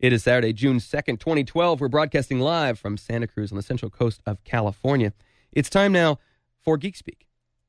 It is Saturday, June 2nd, 2012. We're broadcasting live from Santa Cruz on the central coast of California. It's time now for Geek Speak.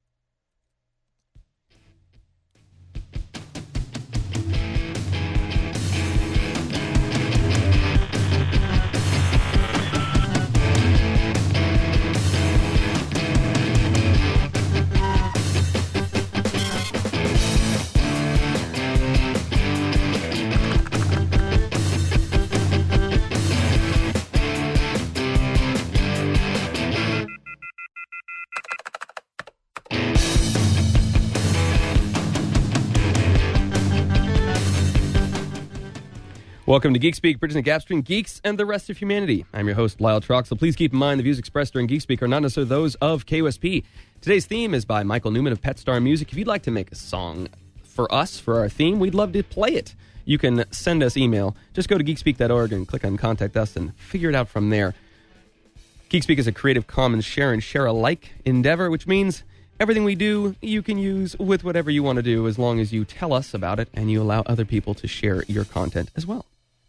Welcome to Geek Speak, bridging the gap between geeks and the rest of humanity. I'm your host, Lyle Troxel. Please keep in mind the views expressed during Geek Speak are not necessarily those of KUSP. Today's theme is by Michael Newman of Pet Star Music. If you'd like to make a song for us, for our theme, we'd love to play it. You can send us email. Just go to geekspeak.org and click on Contact Us and figure it out from there. Geek Speak is a Creative Commons share and share alike endeavor, which means everything we do, you can use with whatever you want to do as long as you tell us about it and you allow other people to share your content as well.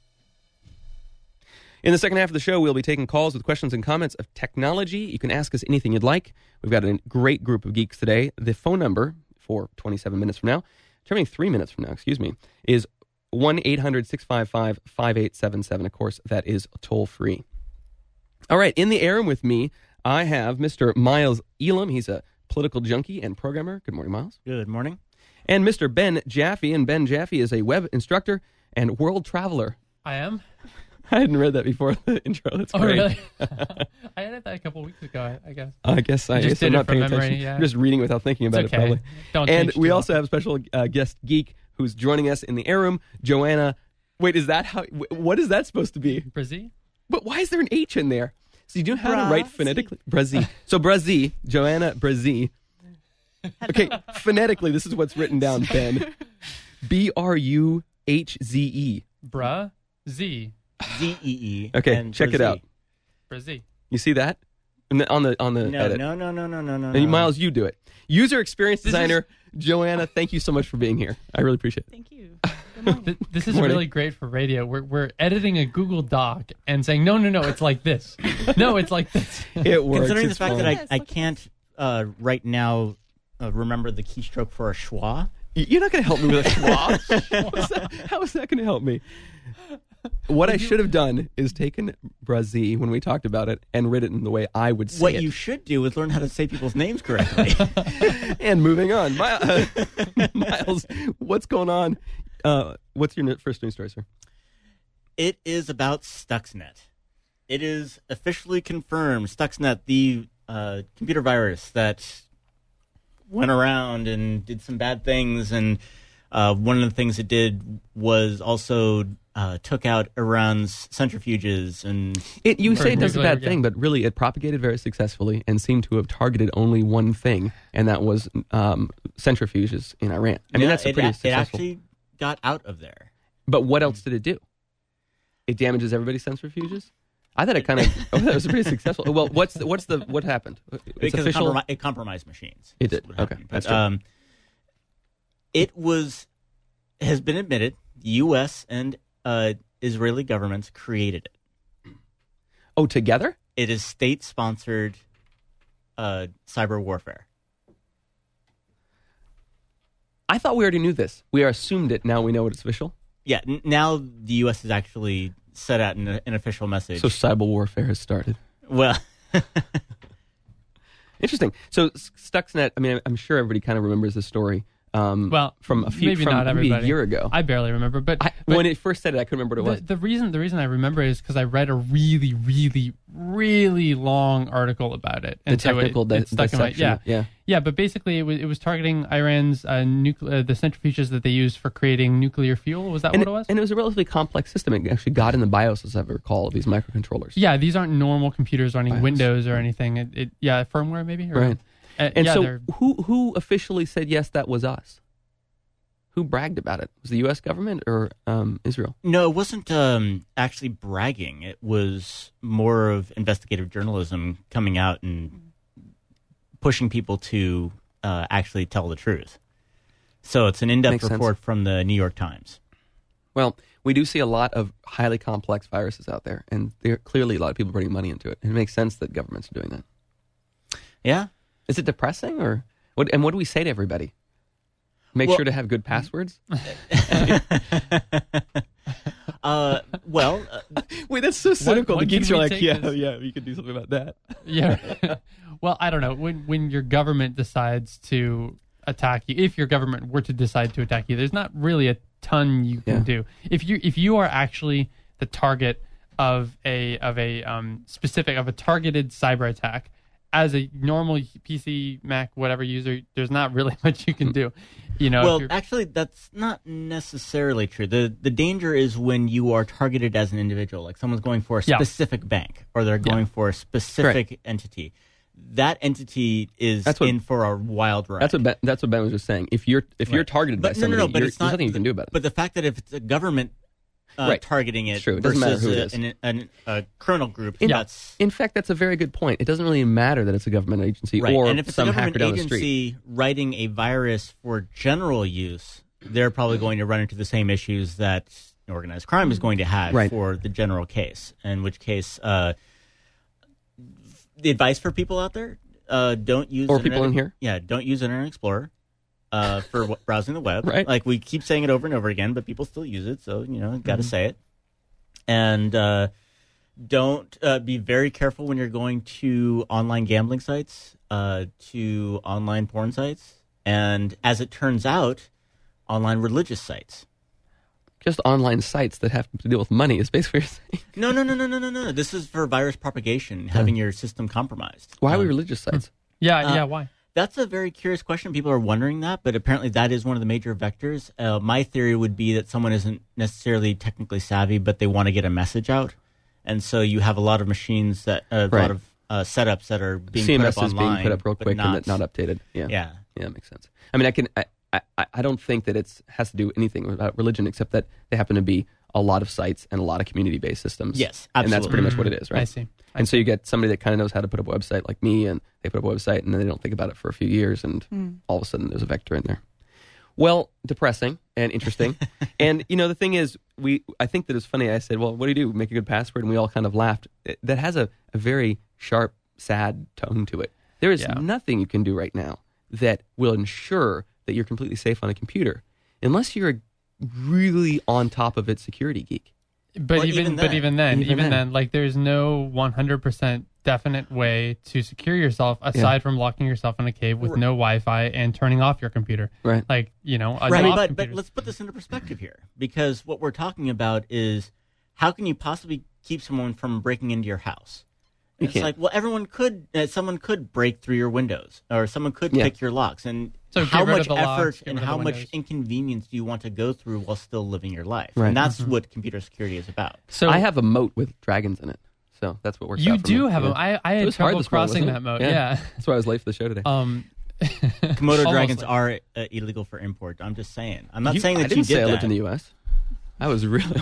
In the second half of the show, we'll be taking calls with questions and comments of technology. You can ask us anything you'd like. We've got a great group of geeks today. The phone number for 27 minutes from now, 23 minutes from now, is 1-800-655-5877. Of course, that is toll-free. All right, in the air with me, I have Mr. Miles Elam. He's a political junkie and programmer. Good morning, Miles. Good morning. And Mr. Ben Jaffe. And Ben Jaffe is a web instructor and world traveler. I am? I hadn't read that before the intro. That's great. Oh, really? I added that a couple of weeks ago, I guess. I guess I'm not paying attention. Yeah. I'm just reading without thinking about it, probably. And we also have a special guest geek who's joining us in the air room, Joanna. Wait, is that how? What is that supposed to be? Brazil? But why is there an H in there? So you do have to write phonetically. Brazil. So Brazil, Joanna Brazil. Okay, phonetically, this is what's written down, Ben. B-R-U-H-Z-E. Brazil. Z-E-E. Okay, check it out. Brazil. You see that? On the edit. No. And Miles, you do it. User experience designer Joanna, thank you so much for being here. I really appreciate it. Thank you. This is really great for radio. We're editing a Google Doc and saying, no, it's like this. No, it's like this. It works. Considering the fact that I can't right now remember the keystroke for a schwa. You're not going to help me with a schwa? How is that going to help me? What I should have done is taken Brazil when we talked about it and read it in the way I would say it. What you should do is learn how to say people's names correctly. And moving on. Miles, what's going on? What's your first news story, sir? It is about Stuxnet. It is officially confirmed. Stuxnet, the computer virus that went around and did some bad things, and one of the things it did was also took out Iran's centrifuges. And you say it does a bad thing, but really it propagated very successfully and seemed to have targeted only one thing, and that was centrifuges in Iran. I mean, that's a pretty successful. It actually got out of there. But what else did it do? It damages everybody's centrifuges? I thought it was pretty successful. Well, what happened? It's because official? it compromised machines. It did. Okay, that's true. It has been admitted the U.S. and Israeli governments created it. Oh, together? It is state-sponsored cyber warfare. I thought we already knew this. We assumed it. Now we know it's official? Yeah, now the U.S. has actually set out an official message. So cyber warfare has started. Well... Interesting. So Stuxnet, I mean, I'm sure everybody kind of remembers the story. From a year ago. I barely remember, but when it first said it, I couldn't remember what it was. The reason I remember it is because I read a really, really, really long article about it. And the technical it stuck in my, yeah. But basically, it was targeting Iran's the centrifuges that they use for creating nuclear fuel. Was that what it was? And it was a relatively complex system. It actually got in the BIOS, as I recall, of these microcontrollers. Yeah, these aren't normal computers running Windows or anything. Firmware maybe. Right. And so who officially said, yes, that was us? Who bragged about it? Was the U.S. government or Israel? No, it wasn't actually bragging. It was more of investigative journalism coming out and pushing people to actually tell the truth. So it's an in-depth report from the New York Times. Well, we do see a lot of highly complex viruses out there, and there are clearly a lot of people putting money into it. And it makes sense that governments are doing that. Yeah. Is it depressing, or what? And what do we say to everybody? Make sure to have good passwords. Wait, that's so cynical. The geeks are like, yeah, we could do something about that. Yeah. Well, I don't know. When your government decides to attack you, if your government were to decide to attack you, there's not really a ton you can do. If you are actually the target of a targeted cyber attack, as a normal PC, Mac, whatever user, there's not really much you can do. Well, actually, that's not necessarily true. The danger is when you are targeted as an individual, like someone's going for a specific bank, or they're going for a specific entity. That entity is in for a wild ride. That's what Ben was just saying. If you're targeted by somebody, there's nothing you can do about it. But the fact that if it's a government targeting it True. It doesn't matter who it is. A criminal group, in fact, that's a very good point. It doesn't really matter that it's a government agency or and if it's some a hacker government down the street. agency writing a virus for general use, they're probably going to run into the same issues that organized crime is going to have for the general case. In which case, the advice for people out there: don't use people in here. Yeah, don't use Internet Explorer for browsing the web. Right. Like we keep saying it over and over again, but people still use it, so got to say it. And don't be very careful when you're going to online gambling sites, to online porn sites, and as it turns out, online religious sites. Just online sites that have to deal with money is basically what you're saying. No. This is for virus propagation, having your system compromised. Why are we religious sites? Why? That's a very curious question. People are wondering that, but apparently that is one of the major vectors. My theory would be that someone isn't necessarily technically savvy, but they want to get a message out. And so you have a lot of machines that, a lot of setups that are being CMS put up online. is being put up real quick and not updated. Yeah, that makes sense. I mean, I don't think that it has to do anything about religion, except that they happen to be a lot of sites and a lot of community-based systems. Yes, absolutely. And that's pretty much what it is, right? I see. And so you get somebody that kind of knows how to put up a website like me, and they put up a website, and then they don't think about it for a few years, and all of a sudden there's a vector in there. Well, depressing and interesting. And, the thing is, I think that it's funny. I said, well, what do? Make a good password? And we all kind of laughed. That has a very sharp, sad tone to it. There is nothing you can do right now that will ensure that you're completely safe on a computer, unless you're a really on top of it security geek. But even then, like there's no 100% definite way to secure yourself aside from locking yourself in a cave with no Wi-Fi and turning off your computer. Right. Like, But let's put this into perspective here, because what we're talking about is how can you possibly keep someone from breaking into your house? It's like, well, someone could break through your windows, or someone could pick your locks. And so how much effort and how much inconvenience do you want to go through while still living your life? Right. And that's what computer security is about. So I have a moat with dragons in it. So that's what works out for me. You do have them. I had trouble crossing that moat. Yeah. That's why I was late for the show today. Komodo dragons are illegal for import. I'm just saying. I'm not saying that I didn't you did say that. I lived in the U.S. I was really.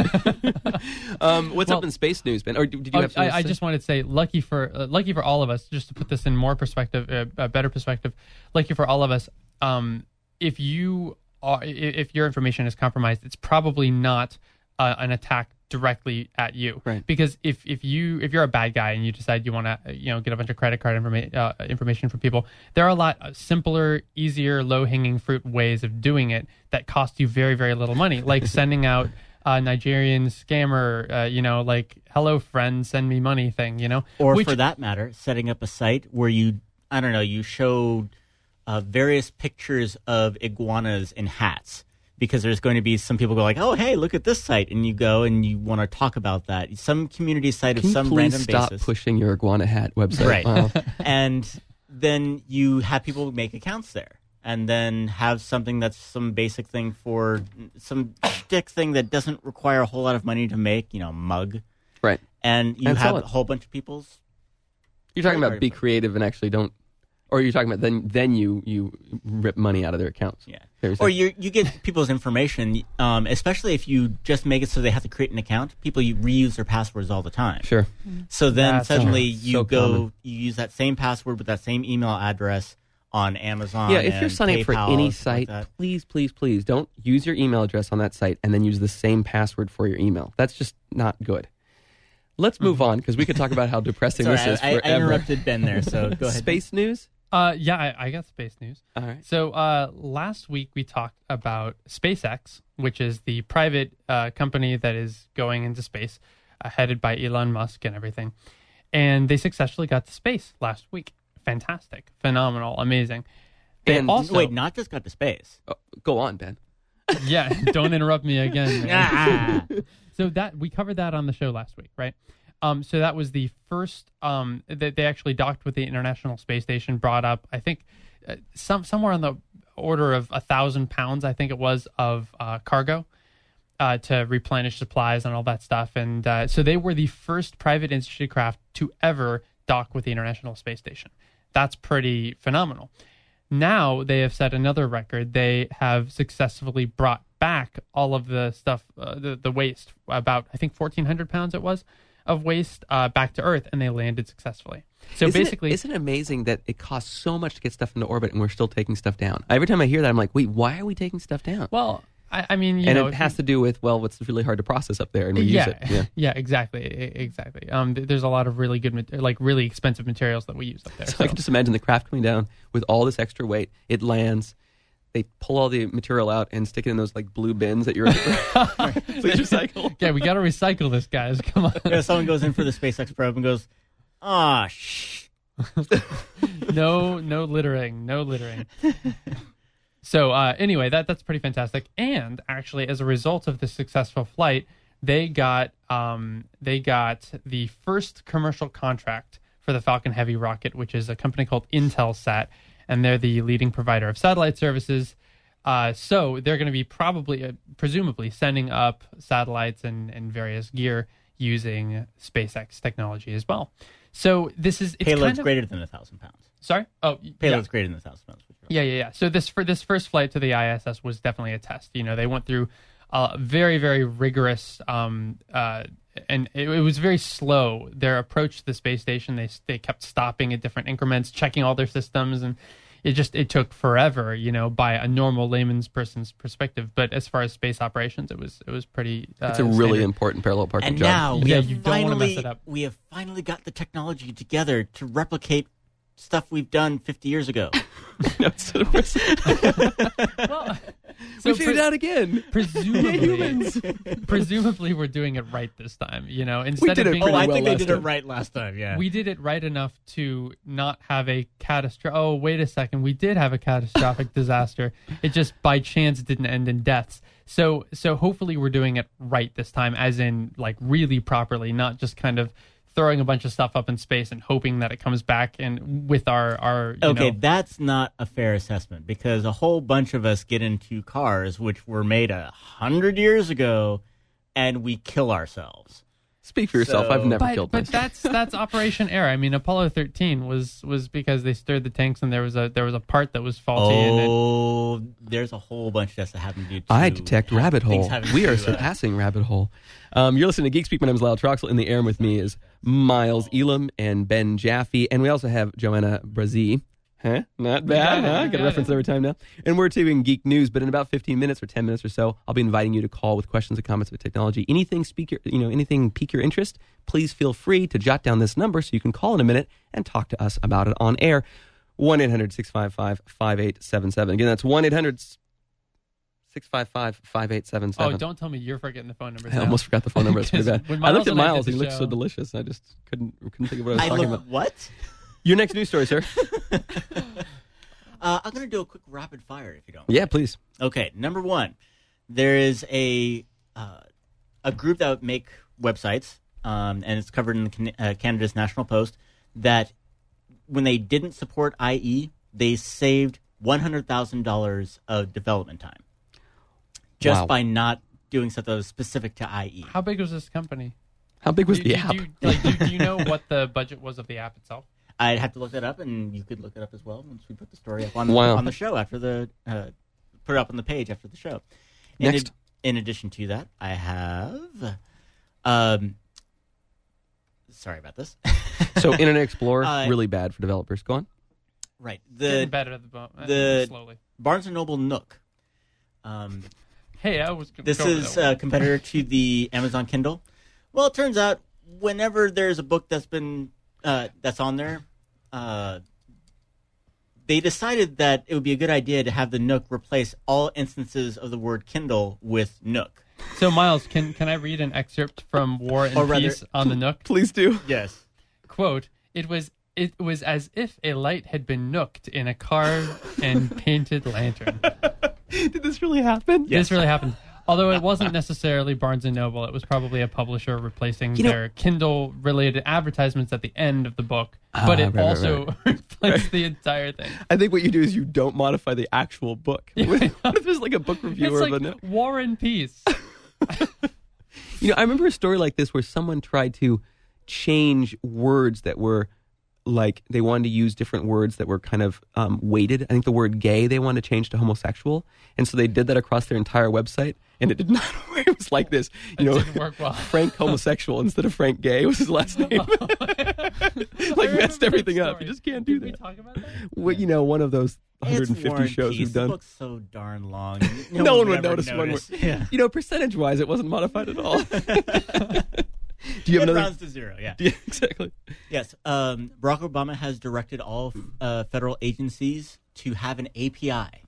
What's up in space news, Ben? Or did you have? I just wanted to say, lucky for all of us. Just to put this in more perspective, a better perspective. Lucky for all of us. If your information is compromised, it's probably not an attack directly at you, right? Because if you're a bad guy and you decide you want to get a bunch of credit card information from people, there are a lot simpler, easier, low hanging fruit ways of doing it that cost you very, very little money, like sending out a Nigerian scammer, like hello friend, send me money thing, or for that matter, setting up a site where you show various pictures of iguanas in hats. Because there's going to be some people go like, oh, hey, look at this site. And you go and you want to talk about that. Some community site of some random basis. Can you please stop pushing your iguana hat website? Right. Wow. And then you have people make accounts there. And then have something that's some basic thing for some shtick thing that doesn't require a whole lot of money to make, mug. Right. And you have a whole bunch of people's. You're talking about be creative and actually don't. Or you're talking about then you rip money out of their accounts. Yeah. Or you get people's information, especially if you just make it so they have to create an account. People reuse their passwords all the time. Sure. So then suddenly you use that same password with that same email address on Amazon. Yeah, if you're and signing up for PayPal any and stuff like site, that. please don't use your email address on that site and then use the same password for your email. That's just not good. Let's move on because we could talk about how depressing Sorry, this is I forever. interrupted Ben there, so go ahead. Space news? Yeah, I got space news. All right. So last week we talked about SpaceX, which is the private company that is going into space, headed by Elon Musk and everything. And they successfully got to space last week. Fantastic, phenomenal, amazing. They And- also, Wait, not just got to space. Oh, go on, Ben. yeah, don't interrupt me again. man. Ah. So that we covered that on the show last week, right? So that was the first that they actually docked with the International Space Station, brought up, I think, somewhere on the order of 1,000 pounds, I think it was, of cargo to replenish supplies and all that stuff. And so they were the first private industry craft to ever dock with the International Space Station. That's pretty phenomenal. Now they have set another record. They have successfully brought back all of the stuff, the waste, about, I think, 1,400 pounds it was, of waste back to Earth, and they landed successfully. So basically... Isn't it amazing that it costs so much to get stuff into orbit and we're still taking stuff down? Every time I hear that, I'm like, wait, why are we taking stuff down? Well, I mean, you and know... it has to do with, well, what's really hard to process up there, and we use yeah, it. yeah, exactly. There's a lot of really good, really expensive materials that we use up there. So I can just imagine the craft coming down with all this extra weight. It lands. They pull all the material out and stick it in those like blue bins that you're please recycle. Yeah, we got to recycle this, guys. Come on. Yeah, someone goes in for the SpaceX probe and goes, shh. No littering. So anyway, that's pretty fantastic. And actually, as a result of the successful flight, they got the first commercial contract for the Falcon Heavy rocket, which is a company called Intelsat, and they're the leading provider of satellite services. So they're going to be presumably sending up satellites and various gear using SpaceX technology as well. So it's Payload's kind of, greater than 1,000 pounds. Sorry? Oh, Payload's greater tthan 1,000 pounds. Yeah. So this first flight to the ISS was definitely a test. You know, they went through very, very rigorous, and it was very slow. Their approach to the space station, they kept stopping at different increments, checking all their systems, and it took forever, you know, by a normal layman's person's perspective. But as far as space operations, it was pretty. It's a really standard. important parallel parking And job. now You don't want to mess it up. we have finally got the technology together to replicate stuff we've done 50 years ago. Well, We figured it out again. Presumably, we're doing it right this time. You know, We instead did of it being pretty I well think they last did it time. right last time, yeah. we did it right enough to not have a catastrophic. Oh, wait a second. We did have a catastrophic disaster. It just by chance didn't end in deaths. So hopefully we're doing it right this time, as in like really properly, not just kind of throwing a bunch of stuff up in space and hoping that it comes back and with our you Okay, know, that's not a fair assessment because a whole bunch of us get into cars which were made 100 years ago and we kill ourselves. Speak for yourself. I've never but killed myself. that's Operation Air. I mean, Apollo 13 was because they stirred the tanks and there was a part that was faulty. Oh, there's a whole bunch of stuff that happened to you. I detect rabbit things hole. having We to, are surpassing rabbit hole. You're listening to Geek Speak. My name is Lyle Troxel. In the air with me is Miles Elam and Ben Jaffe. And we also have Joanna Brazee. Huh? Not bad, huh? Get a reference every time now. And we're doing Geek News, but in about 15 minutes or 10 minutes or so, I'll be inviting you to call with questions and comments about technology. Anything anything pique your interest, please feel free to jot down this number so you can call in a minute and talk to us about it on air. 1-800-655-5877. Again, that's 1-800-655-5877. Oh, don't tell me you're forgetting the phone number. I almost forgot the phone number. It's pretty bad. When I looked at and I Miles. did He the looked so show- delicious. I just couldn't think of what I was I talking look about. what? Your next news story, sir. I'm going to do a quick rapid fire if you don't. Yeah, please. Okay, number one, there is a group that would make websites, and it's covered in the Canada's National Post, that when they didn't support IE, they saved $100,000 of development time just Wow. by not doing something that was specific to IE. How big was this company? How big was Do- the do- app? do you know what the budget was of the app itself? I'd have to look that up, and you could look it up as well once we put the story up on Wow. on the show after the put it up on the page after the show. Next. In addition to that, I have. Sorry about this. So Internet Explorer, Uh, really bad for developers. Go on. Right. Getting better at the slowly. Barnes & Noble Nook. Hey, I was. This is a competitor to the Amazon Kindle. Well, it turns out whenever there's a book that's been that's on there, they decided that it would be a good idea to have the Nook replace all instances of the word Kindle with Nook. So, Miles, can I read an excerpt from War and Peace on the Nook? Please do. Yes. Quote, It was as if a light had been nooked in a carved and painted lantern. Did this really happen? Yes. This really happened. Although it wasn't necessarily Barnes & Noble. It was probably a publisher replacing their Kindle-related advertisements at the end of the book. But it also replaced the entire thing. I think what you do is you don't modify the actual book. What if there's like a book reviewer of a War and Peace. I remember a story like this where someone tried to change words that were like they wanted to use different words that were kind of weighted. I think the word gay they wanted to change to homosexual. And so they did that across their entire website. And it did not work. It was like this, didn't work well. Frank homosexual instead of Frank gay was his last name. Like messed everything up. You just can't do that. Did we talk about that? Well, one of those 150 shows we've done. The book's so darn long. No one would notice one word. Yeah. Percentage-wise, it wasn't modified at all. Do you have it another? rounds to zero, yeah. Exactly. Yes. Barack Obama has directed all federal agencies to have an API.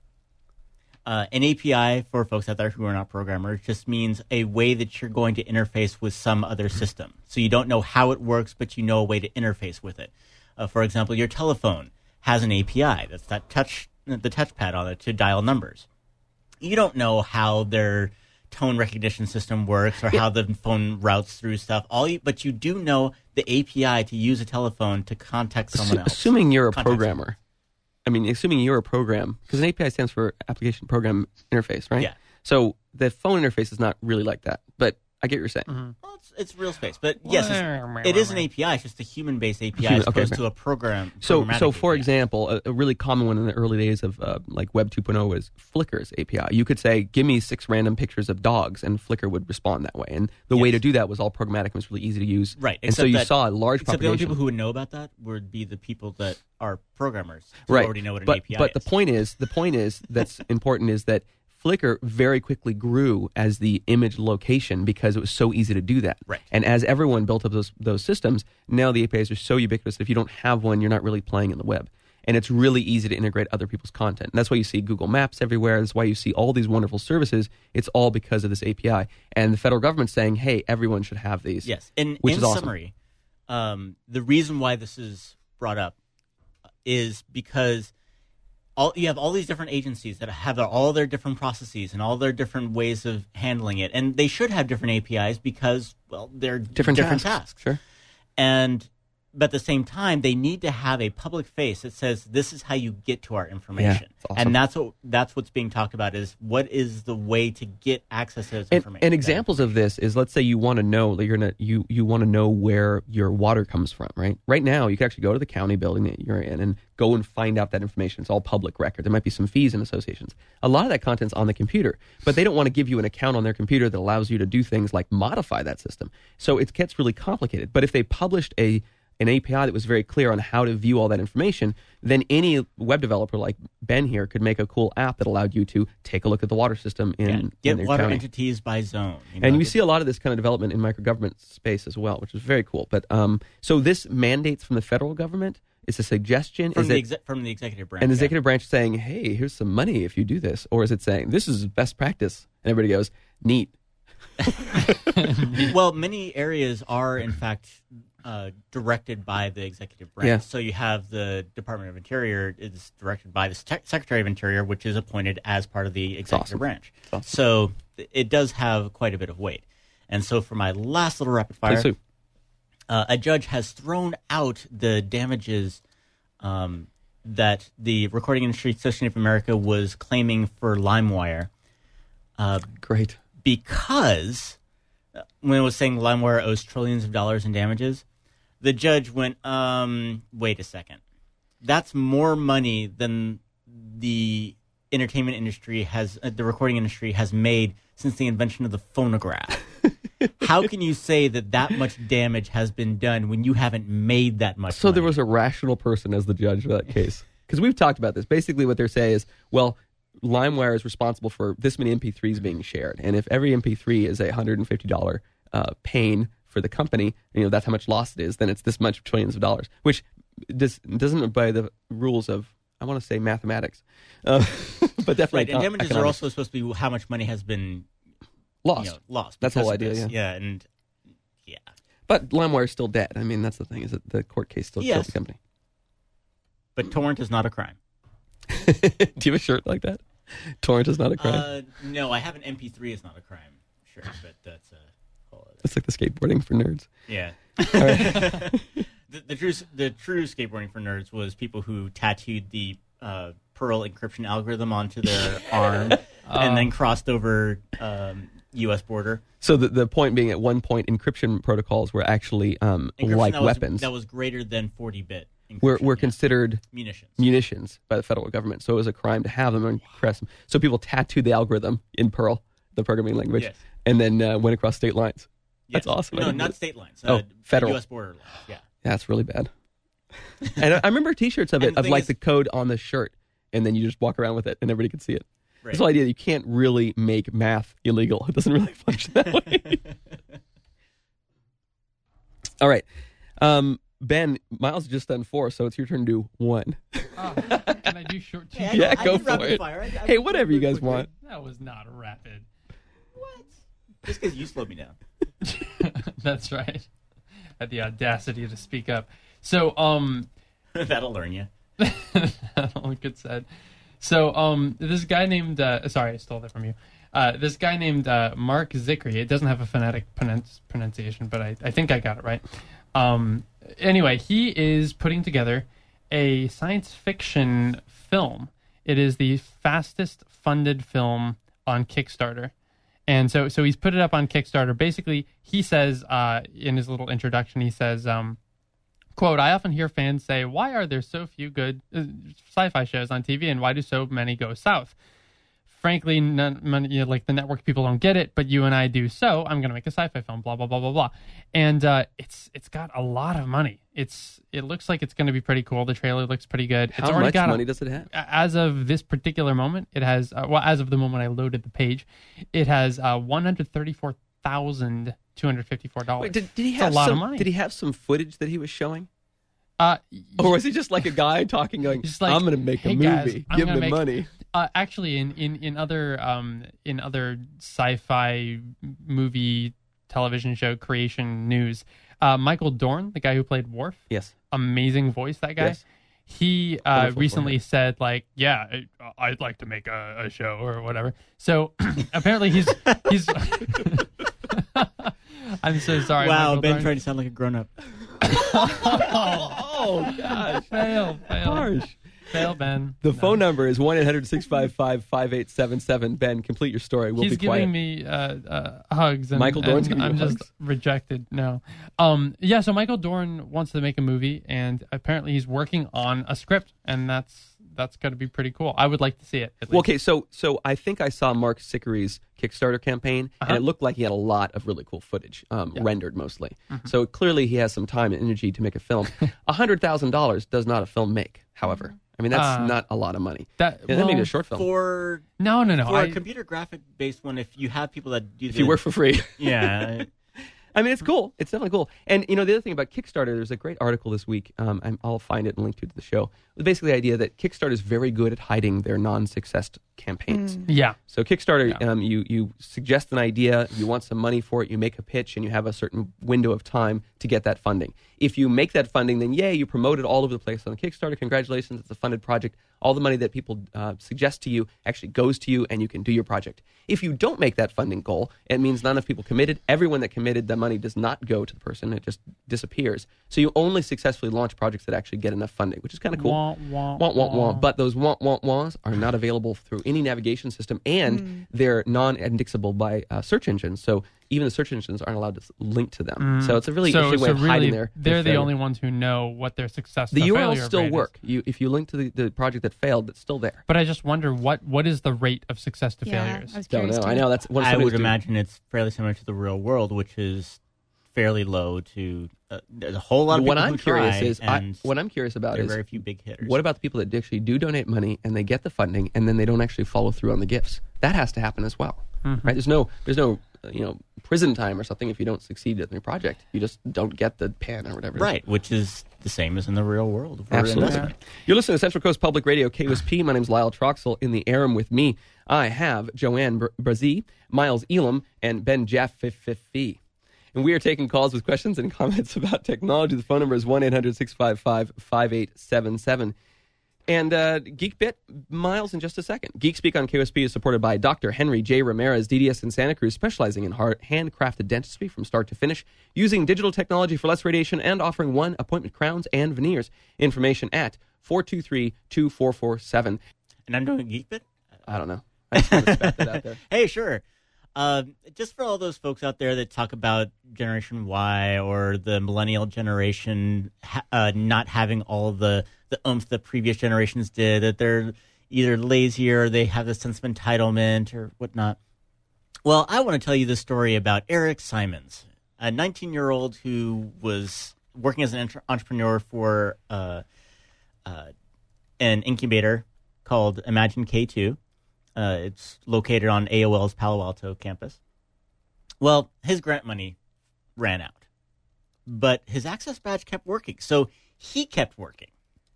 An API, for folks out there who are not programmers, just means a way that you're going to interface with some other system. So you don't know how it works, but you know a way to interface with it. For example, your telephone has an API. That's the touchpad on it to dial numbers. You don't know how their tone recognition system works or how the phone routes through stuff. But you do know the API to use a telephone to contact someone else. Assuming you're a programmer. Assuming you're a program, because an API stands for Application Program Interface, right? Yeah. So the phone interface is not really like that, but I get what you're saying. Mm-hmm. Well, it's real space, but yes, it is an API. It's just a human-based API as opposed to a program. So for example, a really common one in the early days of like Web 2.0 was Flickr's API. You could say, "Give me 6 random pictures of dogs," and Flickr would respond that way. And the way to do that was all programmatic and was really easy to use. Right. And so you saw a large propagation. The only people who would know about that would be the people that are programmers who already know what an API is. But the point is that's important is that Flickr very quickly grew as the image location because it was so easy to do that. Right. And as everyone built up those systems, now the APIs are so ubiquitous that if you don't have one, you're not really playing in the web. And it's really easy to integrate other people's content. And that's why you see Google Maps everywhere. That's why you see all these wonderful services. It's all because of this API. And the federal government's saying, hey, everyone should have these. Yes. In awesome. Summary, the reason why this is brought up is because you have all these different agencies that have all their different processes and all their different ways of handling it, and they should have different APIs because, well, they're different tasks. Sure. But at the same time, they need to have a public face that says this is how you get to our information, awesome. And that's what's being talked about is what is the way to get access to this information. And examples of this is, let's say you want to know you want to know where your water comes from, right? Right now, you can actually go to the county building that you're in and go and find out that information. It's all public record. There might be some fees and associations. A lot of that content's on the computer, but they don't want to give you an account on their computer that allows you to do things like modify that system. So it gets really complicated. But if they published an API that was very clear on how to view all that information, then any web developer like Ben here could make a cool app that allowed you to take a look at the water system in get their water county. Entities by zone. And you see a lot of this kind of development in microgovernment space as well, which is very cool. But so this mandates from the federal government. It's a suggestion. From the executive branch. And the executive branch is saying, hey, here's some money if you do this. Or is it saying, this is best practice? And everybody goes, neat. Well, many areas are, in fact, directed by the executive branch. Yeah. So you have the Department of Interior is directed by the Secretary of Interior, which is appointed as part of the executive branch. Awesome. So it does have quite a bit of weight. And so for my last little rapid fire, a judge has thrown out the damages that the Recording Industry Association of America was claiming for LimeWire. Great. Because when it was saying LimeWire owes trillions of dollars in damages, the judge went, wait a second. That's more money than the entertainment industry the recording industry has made since the invention of the phonograph. How can you say that much damage has been done when you haven't made that much money? There was a rational person as the judge for that case. Because we've talked about this. Basically, what they're saying is, well, LimeWire is responsible for this many MP3s being shared, and if every MP3 is a $150 pain for the company, that's how much loss it is, then it's this much trillions of dollars, which doesn't by the rules of, I want to say, mathematics, but definitely right. And damages economics. are also supposed to be how much money has been lost. Lost. That's the whole because idea. of this. Yeah, and yeah. But LimeWire is still dead. I mean, that's the thing, is that the court case still killed the company. But torrent is not a crime. Do you have a shirt like that? Torrent is not a crime. No, I have an MP3 is not a crime shirt, but that's a whole other. It's like the skateboarding for nerds. Yeah. All right. The true skateboarding for nerds was people who tattooed the Perl encryption algorithm onto their arm and then crossed over U.S. border. So the point being, at one point, encryption protocols were actually like weapons. That was greater than 40-bit. Were considered munitions by the federal government. So it was a crime to have them and press them. So people tattooed the algorithm in Perl, the programming language, and then went across state lines. That's awesome. No, not state lines. Federal. U.S. border lines, yeah. That's really bad. And I remember T-shirts of it, of like the code on the shirt, and then you just walk around with it, and everybody can see it. Right. This whole idea that you can't really make math illegal. It doesn't really function that way. All right. Ben, Miles just done 4, so it's your turn to do 1. Can I do short 2? Yeah, go for it. Hey, whatever you guys want. That was not rapid. What? Just because you slowed me down. That's right. Had the audacity to speak up. So, that'll learn you. Good said. So, this guy named, sorry, I stole that from you. This guy named Mark Zickery. It doesn't have a phonetic pronunciation, but I think I got it right. Anyway, he is putting together a science fiction film. It is the fastest funded film on Kickstarter. And so he's put it up on Kickstarter. Basically, he says, in his little introduction, he says, quote, "I often hear fans say, why are there so few good sci-fi shows on TV and why do so many go south? Frankly, like the network people don't get it, but you and I do. So I'm going to make a sci-fi film, blah, blah, blah, blah, blah." And it's got a lot of money. It looks like it's going to be pretty cool. The trailer looks pretty good. How much money does it have? As of this particular moment, it has, as of the moment I loaded the page, it has $134,254. Wait, did he have a lot of money. Did he have some footage that he was showing? Or was he just like a guy talking, going, like, "I'm going to make a movie, give me money"? Actually, in other sci-fi movie television show creation news, Michael Dorn, the guy who played Worf, yes, amazing voice, that guy. Yes. He recently said, like, yeah, I'd like to make a show or whatever. So apparently he's. I'm so sorry. Wow, Michael Ben Dorn. trying to sound like a grown-up. Oh gosh, Fail. harsh. Fail, Ben. The phone number is 1-800-655-5877. Ben, complete your story. We'll He's be quiet. giving me hugs. And, Michael Dorn's and giving you I'm hugs? just rejected. No. Yeah, so Michael Dorn wants to make a movie, and apparently he's working on a script, and that's going to be pretty cool. I would like to see it, at least. Well, okay, so I think I saw Mark Zickery's Kickstarter campaign, and it looked like he had a lot of really cool footage, rendered mostly. Mm-hmm. So clearly he has some time and energy to make a film. $100,000 does not a film make, however. I mean, that's not a lot of money. That may be a short film. No. For a computer graphic-based one, if you have people that do if you work for free. Yeah. I mean, it's cool. It's definitely cool. And, the other thing about Kickstarter, there's a great article this week. I'll find it and link to the show. It's basically the idea that Kickstarter is very good at hiding their non-success campaigns. Yeah. So Kickstarter, you suggest an idea, you want some money for it, you make a pitch, and you have a certain window of time to get that funding. If you make that funding, then yay, you promote it all over the place on Kickstarter. Congratulations, it's a funded project. All the money that people suggest to you actually goes to you, and you can do your project. If you don't make that funding goal, it means not enough people committed. Everyone that committed, the money does not go to the person. It just disappears. So you only successfully launch projects that actually get enough funding, which is kind of cool. Wah. But those wahs are not available through any navigation system, and they're non-indexable by search engines. So even the search engines aren't allowed to link to them. So it's a really interesting way of hiding their They're the failure. only ones who know what their success The or URLs failure still rate work. is. If you link to the project that failed, it's still there. But I just wonder what is the rate of success to failures? I was Don't curious know. too. I know that's what I some would do. imagine it's fairly similar to the real world, which is fairly low to there's a whole lot of people who try, and what I'm curious about there are is very few big hitters. what about the people that actually do donate money and they get the funding and then they don't actually follow through on the gifts? That has to happen as well, right? There's no prison time or something if you don't succeed in your project. You just don't get the pen or whatever. Right, which is the same as in the real world. Absolutely. Yeah. You're listening to Central Coast Public Radio, KUSP. My name's Lyle Troxel. In the air with me, I have Joanne Brazee, Miles Elam, and Ben Jaffe. And we are taking calls with questions and comments about technology. The phone number is 1-800-655-5877. And GeekBit, Miles, in just a second. GeekSpeak on KUSP is supported by Dr. Henry J. Ramirez, DDS in Santa Cruz, specializing in handcrafted dentistry from start to finish, using digital technology for less radiation and offering one-appointment crowns and veneers. Information at 423-2447. And I'm doing GeekBit? I don't know. I just want to spat that out there. Hey, sure. Just for all those folks out there that talk about Generation Y or the millennial generation not having all of the oomph the previous generations did, that they're either lazy or they have a sense of entitlement or whatnot. Well, I want to tell you the story about Eric Simons, a 19-year-old who was working as an entrepreneur for an incubator called Imagine K2. It's located on AOL's Palo Alto campus. Well, his grant money ran out, but his access badge kept working. So he kept working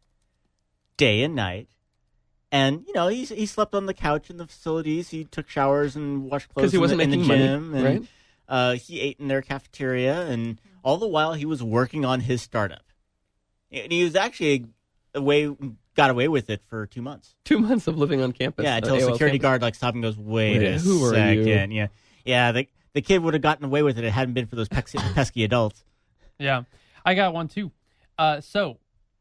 day and night. And, he slept on the couch in the facilities. He took showers and washed clothes he wasn't in the making gym. money, right? He ate in their cafeteria. And all the while, he was working on his startup. And he was actually got away with it for 2 months. 2 months of living on campus. Yeah, until a security guard stopped and goes, wait a who second. Are you? Yeah. The kid would have gotten away with it if it hadn't been for those pesky adults. Yeah, I got one too. So,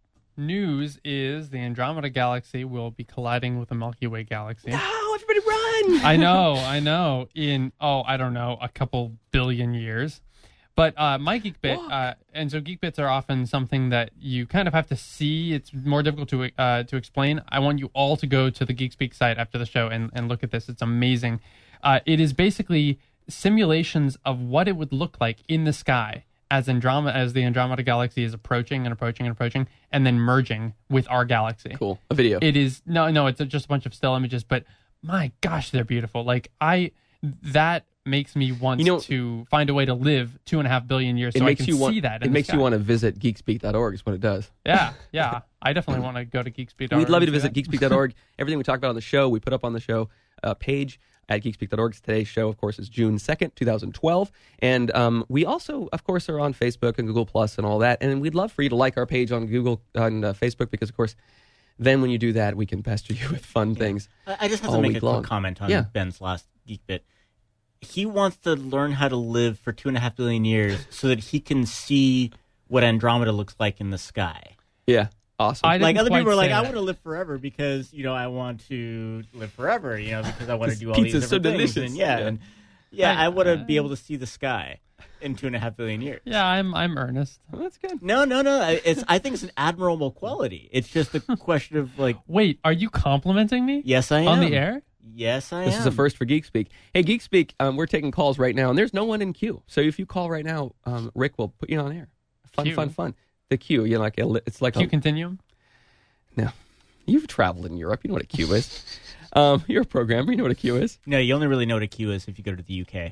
news is the Andromeda Galaxy will be colliding with the Milky Way galaxy. No, everybody run! I know. In, I don't know, a couple billion years. But my GeekBit, and so GeekBits are often something that you kind of have to see. It's more difficult to explain. I want you all to go to the GeekSpeak site after the show and look at this. It's amazing. It is basically simulations of what it would look like in the sky as the Andromeda Galaxy is approaching, and then merging with our galaxy. Cool. A video. It is no, it's just a bunch of still images, but my gosh, they're beautiful. Like that makes me want to find a way to live 2.5 billion years so I can see that. It makes you want to visit geekspeak.org is what it does. Yeah. I definitely want to go to geekspeak.org. We'd love you to visit geekspeak.org. Everything we talk about on the show, we put up on the show page at geekspeak.org. Today's show, of course, is June 2nd, 2012. And we also, of course, are on Facebook and Google Plus and all that. And we'd love for you to like our page on Facebook because, of course, then when you do that, we can pester you with fun things. I just have to make a quick comment on Ben's last Geek Bit. He wants to learn how to live for 2.5 billion years so that he can see what Andromeda looks like in the sky. Yeah, awesome. Like other people are like, I want to live forever because I want to live forever. Because I want to do all these different so things. Delicious. I want to be able to see the sky in 2.5 billion years. Yeah, I'm earnest. Well, that's good. No. I think it's an admirable quality. It's just a question of like. Wait, are you complimenting me? Yes, I am. On the air? Yes, I am. This is a first for GeekSpeak. Hey, GeekSpeak, we're taking calls right now, and there's no one in queue. So if you call right now, Rick will put you on air. Fun. The queue, it's like Q Continuum? No. You've traveled in Europe. You know what a queue is. You're a programmer. You know what a queue is. No, you only really know what a queue is if you go to the UK.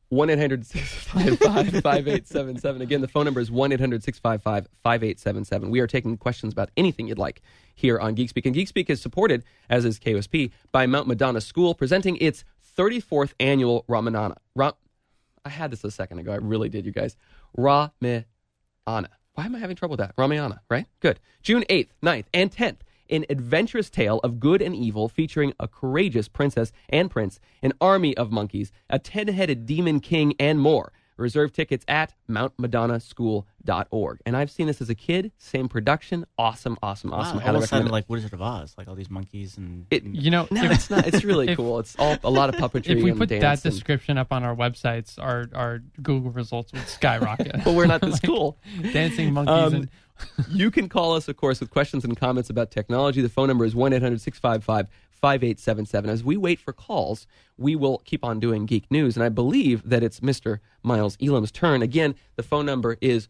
1-800-655-5877. Again, the phone number is 1-800-655-5877. We are taking questions about anything you'd like here on GeekSpeak. And GeekSpeak is supported, as is KUSP, by Mount Madonna School, presenting its 34th annual Ramayana. I had this a second ago. I really did, you guys. Ramayana. Why am I having trouble with that? Ramayana, right? Good. June 8th, 9th, and 10th. An adventurous tale of good and evil featuring a courageous princess and prince, an army of monkeys, a 10-headed demon king, and more. Reserve tickets at mountmadonnaschool.org. And I've seen this as a kid. Same production. Awesome. Wow, all of a sudden, like Wizard of Oz, like all these monkeys and. No, it's not. It's really cool. It's all a lot of puppetry. If we and put dance that description up on our websites, our Google results would skyrocket. Well, we're not this cool. Dancing monkeys and. You can call us, of course, with questions and comments about technology. The phone number is 1-800-655-5877. 5877. As we wait for calls, we will keep on doing Geek News, and I believe that it's Mr. Miles Elam's turn. Again, the phone number is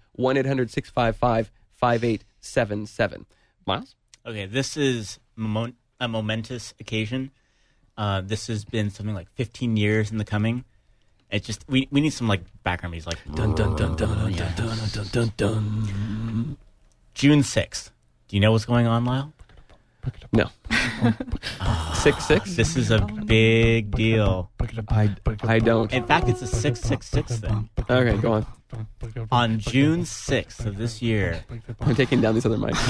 1-800-655-5877. Miles? Okay, this is a momentous occasion. This has been something like 15 years in the coming. It just we need some like background music, like Dun dun dun dun dun dun dun dun dun dun. June 6th. Do you know what's going on, Lyle? No. 6-6? This is a big deal. I don't. In fact, it's a 666 thing. Okay, go on. On June 6th of this year, I'm taking down these other mics.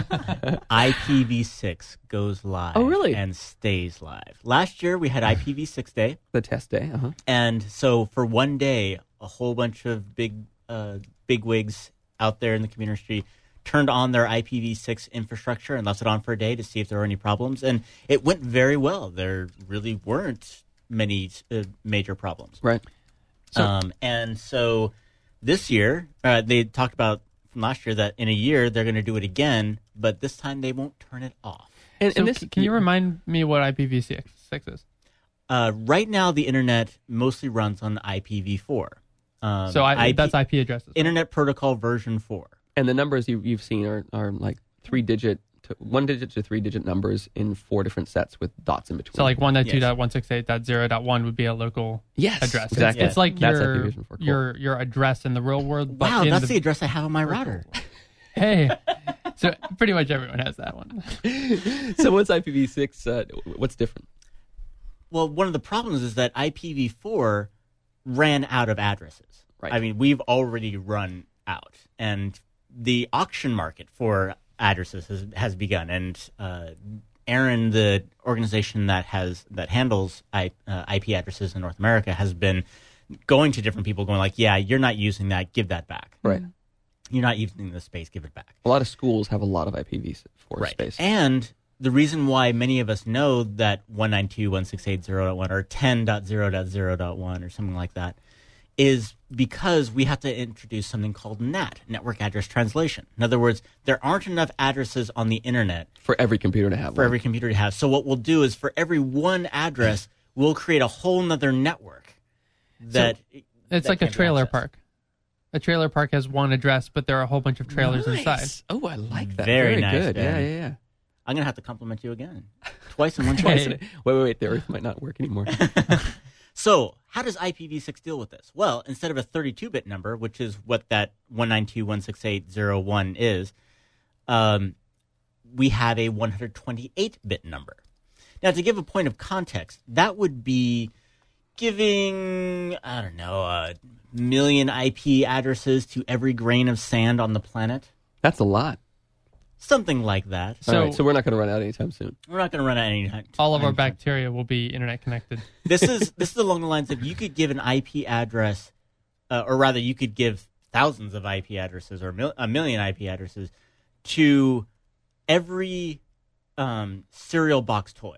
IPv6 goes live. Oh, really? And stays live. Last year, we had IPv6 Day. The test day, uh-huh. And so for one day, a whole bunch of big wigs out there in the computer industry turned on their IPv6 infrastructure and left it on for a day to see if there were any problems. And it went very well. There really weren't many major problems. Right. And so this year, they talked about from last year that in a year they're going to do it again, but this time they won't turn it off. And So this, can you remind me what IPv6 is? Right now, the internet mostly runs on IPv4. That's IP addresses. Internet Protocol version 4. and the numbers you've seen are like 1-digit to 3-digit numbers in 4 different sets with dots in between. So like 1.2.168.0.1 would be a local yes, address. exactly. It's like That's your IPv4. Cool. your address in the real world. But Wow, in that's the address I have on my router. Hey, so pretty much everyone has that one. So what's IPv6? What's different? Well, one of the problems is that IPv4 ran out of addresses. Right. I mean, we've already run out, and the auction market for addresses has begun. And Aaron, the organization that handles IP addresses in North America, has been going to different people, going like, "Yeah, you're not using that. Give that back. Right. You're not using the space. Give it back." A lot of schools have a lot of IPv4 space. And the reason why many of us know that 192.168.0.1 or 10.0.0.1 or something like that is because we have to introduce something called NAT, Network Address Translation. In other words, there aren't enough addresses on the internet For every computer to have for one. every computer to have. So what we'll do is for every one address, we'll create a whole nother network that It's that like a can't be trailer accessed. park. A trailer park has one address, but there are a whole bunch of trailers inside. Oh, I like that. Very Very nice, good. Ben. Yeah. I'm going to have to compliment you again. Twice in one Twice day. in wait. The Earth might not work anymore. So how does IPv6 deal with this? Well, instead of a 32-bit number, which is what that 192.168.0.1 is, we have a 128-bit number. Now, to give a point of context, that would be giving, I don't know, a million IP addresses to every grain of sand on the planet. That's a lot. Something like that. All right, so we're not going to run out anytime soon. We're not going to run out any time. All of our bacteria will be internet connected. This is along the lines of you could give an IP address, or rather, you could give thousands of IP addresses or a million IP addresses to every cereal box toy.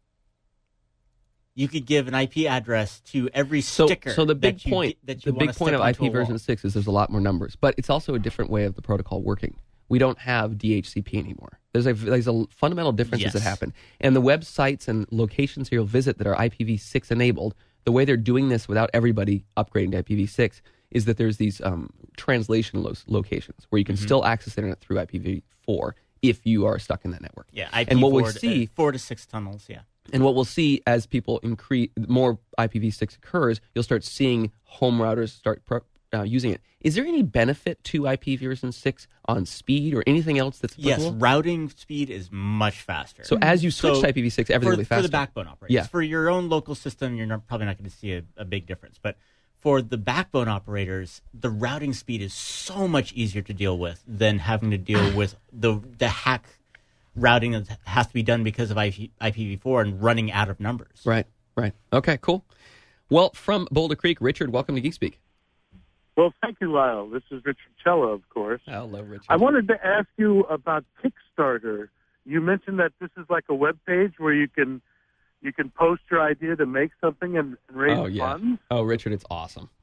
You could give an IP address to every sticker. So the big that you point, that you the wanna big point stick of onto a IP version wall. 6 is there's a lot more numbers, but it's also a different way of the protocol working. We don't have DHCP anymore. There's a fundamental differences that Yes. happen, and the websites and locations you'll visit that are IPv6 enabled. The way they're doing this without everybody upgrading to IPv6 is that there's these translation locations where you can still access the internet through IPv4 if you are stuck in that network. Yeah, IP and what we forward, see 4 to 6 tunnels. Yeah. And what we'll see as people increase, more IPv6 occurs, you'll start seeing home routers start using it. Is there any benefit to IP version 6 on speed or anything else that's Yes, applicable? routing speed is much faster. So as you switch to IPv6, everything will be faster. For the backbone operators. Yeah. For your own local system, you're probably not going to see a big difference. But for the backbone operators, the routing speed is so much easier to deal with than having to deal with the hack routing that has to be done because of IPv4 and running out of numbers. Right. Okay, cool. Well, from Boulder Creek, Richard, welcome to GeekSpeak. Well, thank you, Lyle. This is Richard Cella, of course. Hello, Richard. I wanted to ask you about Kickstarter. You mentioned that this is like a web page where you can post your idea to make something and raise funds. Oh, Richard, it's awesome.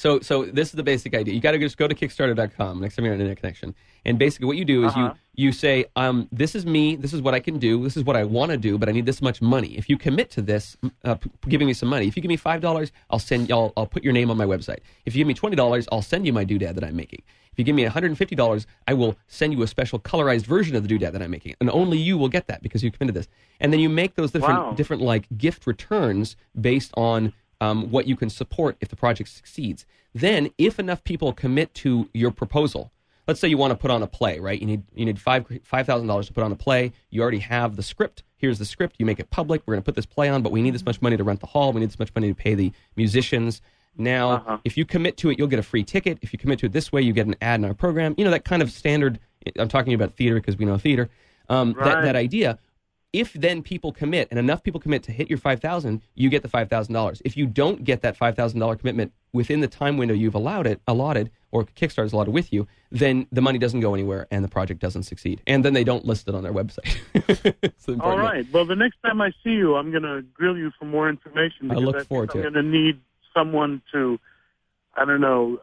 So this is the basic idea. You got to just go to Kickstarter.com next time you're on an internet connection. And basically what you do is you say, this is me, this is what I can do, this is what I want to do, but I need this much money. If you commit to this, giving me some money, if you give me $5, I'll put your name on my website. If you give me $20, I'll send you my doodad that I'm making. If you give me $150, I will send you a special colorized version of the doodad that I'm making. And only you will get that because you committed this. And then you make those different like gift returns based on what you can support if the project succeeds. Then, if enough people commit to your proposal, let's say you want to put on a play, right? You need $5,000 to put on a play. You already have the script. Here's the script. You make it public. We're going to put this play on, but we need this much money to rent the hall. We need this much money to pay the musicians. Now, if you commit to it, you'll get a free ticket. If you commit to it this way, you get an ad in our program. You know, that kind of standard. I'm talking about theater because we know theater. That idea. If then people commit, and enough people commit to hit your $5,000, you get the $5,000. If you don't get that $5,000 commitment within the time window you've allotted, or Kickstarter's allotted with you, then the money doesn't go anywhere and the project doesn't succeed. And then they don't list it on their website. All right. Well, the next time I see you, I'm going to grill you for more information. I look forward to it. I'm going to need someone to, I don't know,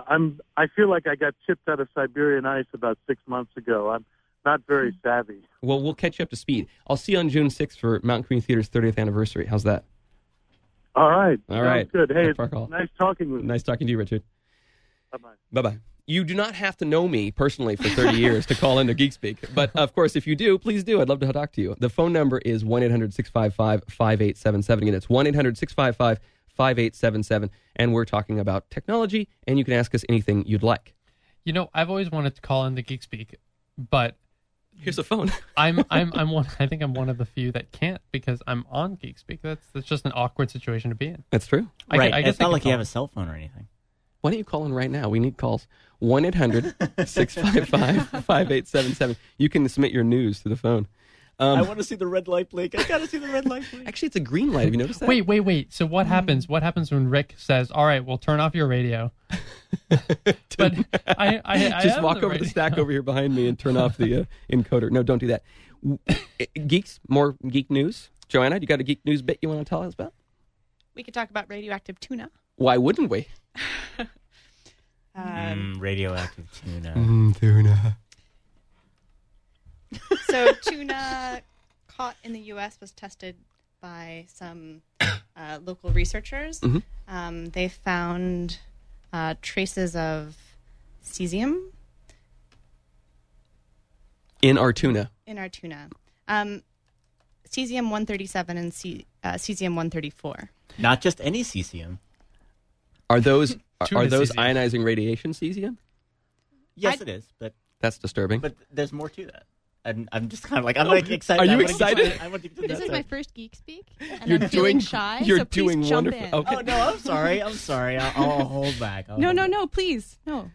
I feel like I got chipped out of Siberian ice about 6 months ago. I'm not very savvy. Well, we'll catch you up to speed. I'll see you on June 6th for Mountain Community Theater's 30th anniversary. How's that? All right. All right. Good. Hey, it's nice talking with you. Nice talking to you, Richard. Bye-bye. Bye-bye. You do not have to know me personally for 30 years to call into GeekSpeak. But, of course, if you do, please do. I'd love to talk to you. The phone number is 1-800-655-5877. Again, it's 1-800-655-5877. And we're talking about technology, and you can ask us anything you'd like. You know, I've always wanted to call into GeekSpeak, but here's a phone. I'm one. I think I'm one of the few that can't because I'm on GeekSpeak. That's just an awkward situation to be in. That's true. I guess it's not like you have a cell phone or anything. Why don't you call in right now? We need calls. 1-800-655-5877. You can submit your news to the phone. I want to see the red light blink. I got to see the red light blink. Actually, it's a green light. Have you noticed that? Wait. So what happens? What happens when Rick says, "All right, we'll turn off your radio"? But I just walk over to the stack over here behind me and turn off the encoder. No, don't do that. Geeks, more geek news. Joanna, you got a geek news bit you want to tell us about? We could talk about radioactive tuna. Why wouldn't we? Radioactive tuna. Tuna. So tuna caught in the U.S. was tested by some local researchers. Mm-hmm. They found traces of cesium in our tuna. Cesium-137 and cesium-134. Not just any cesium. Are those cesium. ionizing radiation cesium? Yes, it is, but that's disturbing. But there's more to that. And I'm just kind of like, I'm like excited. Are you excited? I want to get to This that is side. my first Geek Speak, and You're I'm feeling doing- shy. you're so please doing jump wonderful. in. Okay. Oh, no, I'm sorry. I'll hold back. No, please, no.